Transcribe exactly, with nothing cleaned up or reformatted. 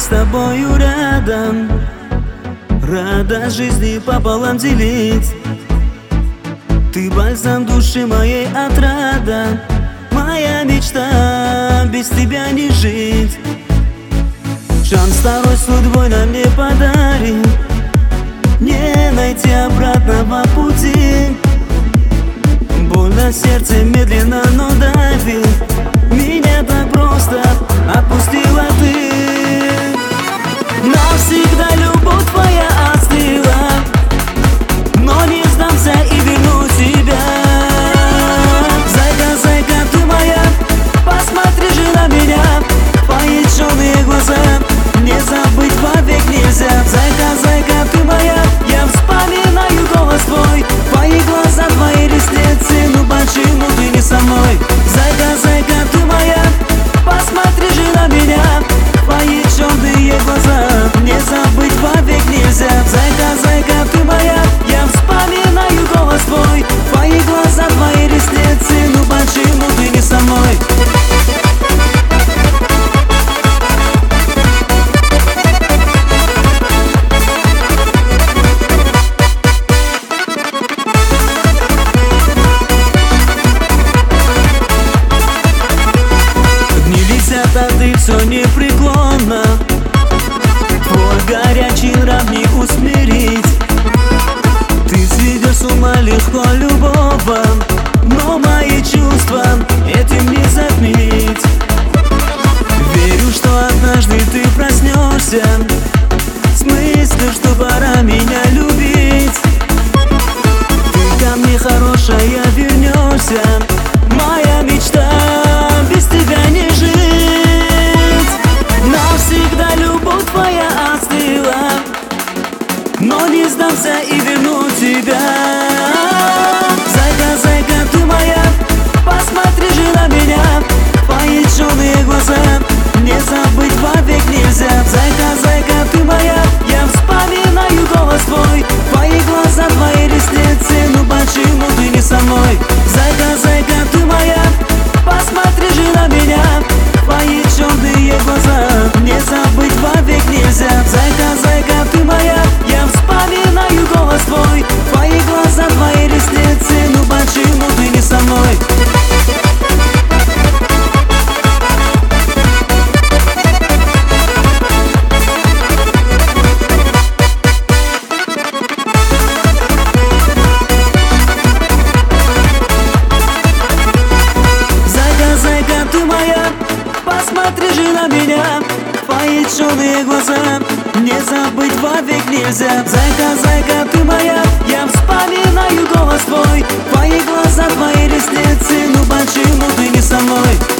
тобою рядом, радость жизни пополам делить. Ты бальзам души моей, отрада, моя мечта, без тебя не жить. Шанс второй судьбой нам не подарит, не найти обратного пути. Больно сердце медленно, но давит, меня так просто отпустила ты. Навсегда любовь твоя остыла, но не сдамся и верну тебя. Зайка, зайка, ты моя, посмотри же на меня, твои черные глаза не забыть вовек нельзя. Зайка, зайка, ты моя, я вспоминаю голос твой, твои глаза, твои ресницы, ну почему ты не со мной? Зайка, зайка, ты моя, посмотри же на меня, твои черные глаза не забыть вовек нельзя. Зайка, зайка, ты моя, я вспоминаю голос твой, твои глаза, твои ресницы, ну почему ты не со мной? А ты все непреклонно, твой горячий нрав не усмирить. Ты сведешь с ума легко любого, но мои чувства этим не затмить. Верю, что однажды ты проснешься с мыслью, что пора меня любить. Ты ко мне хорошая вернешься, моя мечта, без тебя не жить. Навсегда любовь твоя остыла, но не сдамся и верну тебя. Зайка, зайка, ты моя, посмотри же на меня, твои черные глаза не забыть вовек нельзя. Зайка, зайка, ты моя, я вспоминаю голос твой, твои глаза, твои ресницы, ну почему ты не со мной? Зайка, зайка, ты моя, посмотри же на меня, твои черные глаза не забыть вовек нельзя. Зайка, зайка, ты моя, я вспоминаю голос твой, твои глаза, твои ресницы, ну почему ты не со мной? Посмотри же на меня, твои черные глаза не забыть вовек нельзя. Зайка, зайка, ты моя, я вспоминаю голос твой, твои глаза, твои ресницы, ну почему ты не со мной?